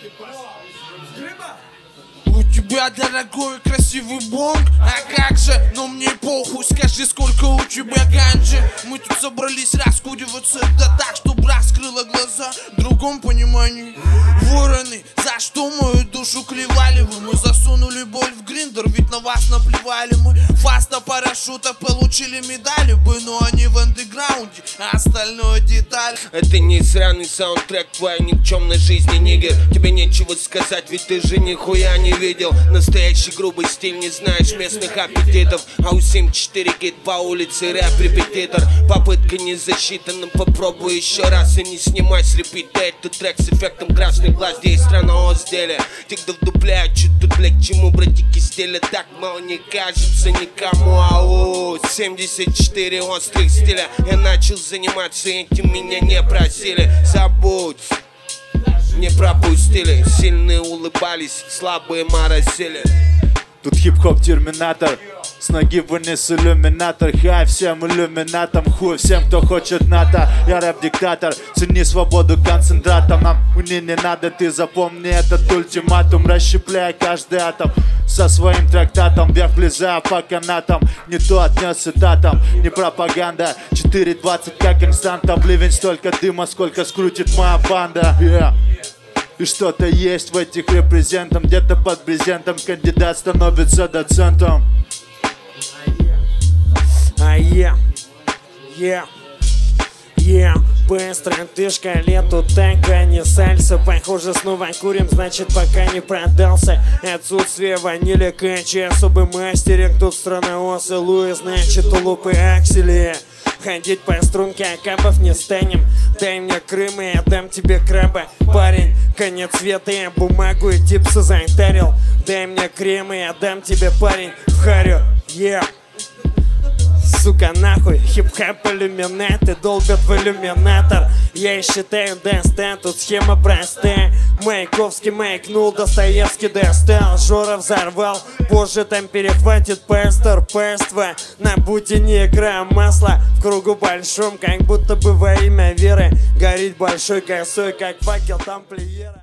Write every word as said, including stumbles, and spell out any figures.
У тебя дорогой красивый бонг, а как же, но мне похуй, скажи, сколько у тебя ганджи. Мы тут собрались раскуриваться, да так, чтоб раскрыла глаза в другом понимании. Вороны, за что мою душу клевали вы? Мы засунули боль в гриндер, ведь на вас наплевали мы. Фаста парашюта получили медали бы, но они в андеграунде, а остальное деталь. Это не сраный саундтрек твоей никчемной жизни, нигер. Тебе нечего сказать, ведь ты же нихуя не видел. Настоящий грубый стиль, не знаешь местных аппетитов. А у семь четыре гид по улице рэп репетитор. Попытка не засчитана, попробуй еще раз и не снимай с репита этот трек с эффектом красных глаз. Здесь страна о сделе, те, кто вдупляют, что тут, бля, к чему братики стиля так мало не кажется никому. Ау, семьдесят четыре острых стиля. Я начал заниматься этим, меня не просили. Забудь, не пропустили. Сильные улыбались, слабые моросили. Тут хип-хоп терминатор, с ноги вынес иллюминатор. Хай всем иллюминатам, хуй всем, кто хочет НАТО. Я рэп-диктатор, цени свободу концентратом. Нам уни не надо, ты запомни этот ультиматум. Расщепляй каждый атом со своим трактатом. Вверх влезая по канатам, не то отнес цитатам. Не пропаганда, четыре двадцать как инстанта. Ливень столько дыма, сколько скрутит моя банда. yeah. И что-то есть в этих репрезентах. Где-то под брезентом кандидат становится доцентом. А я, я, я быстро ты шкалету танка, не сальса. Похоже, снова курим, значит пока не продался. Отсутствие ванили, качи, особый мастеринг. Тут страна осы, Луи, значит улупы аксели. Ходить по струнке, а кабов не станем. Дай мне Крым, и я дам тебе краба. Парень, конец света, я бумагу и типсы зайтарил. Дай мне крем, и я дам тебе, парень, в харю. Yeah. Сука, нахуй, хип-хап иллюминаты долбят в иллюминатор. Я и считаю достан, тут схема простая. Маяковский маякнул, Достоевский достал. Жора взорвал, позже там перехватит пестер. Пества на бутине игра масла. В кругу большом, как будто бы во имя веры. Горит большой косой, как факел тамплиера.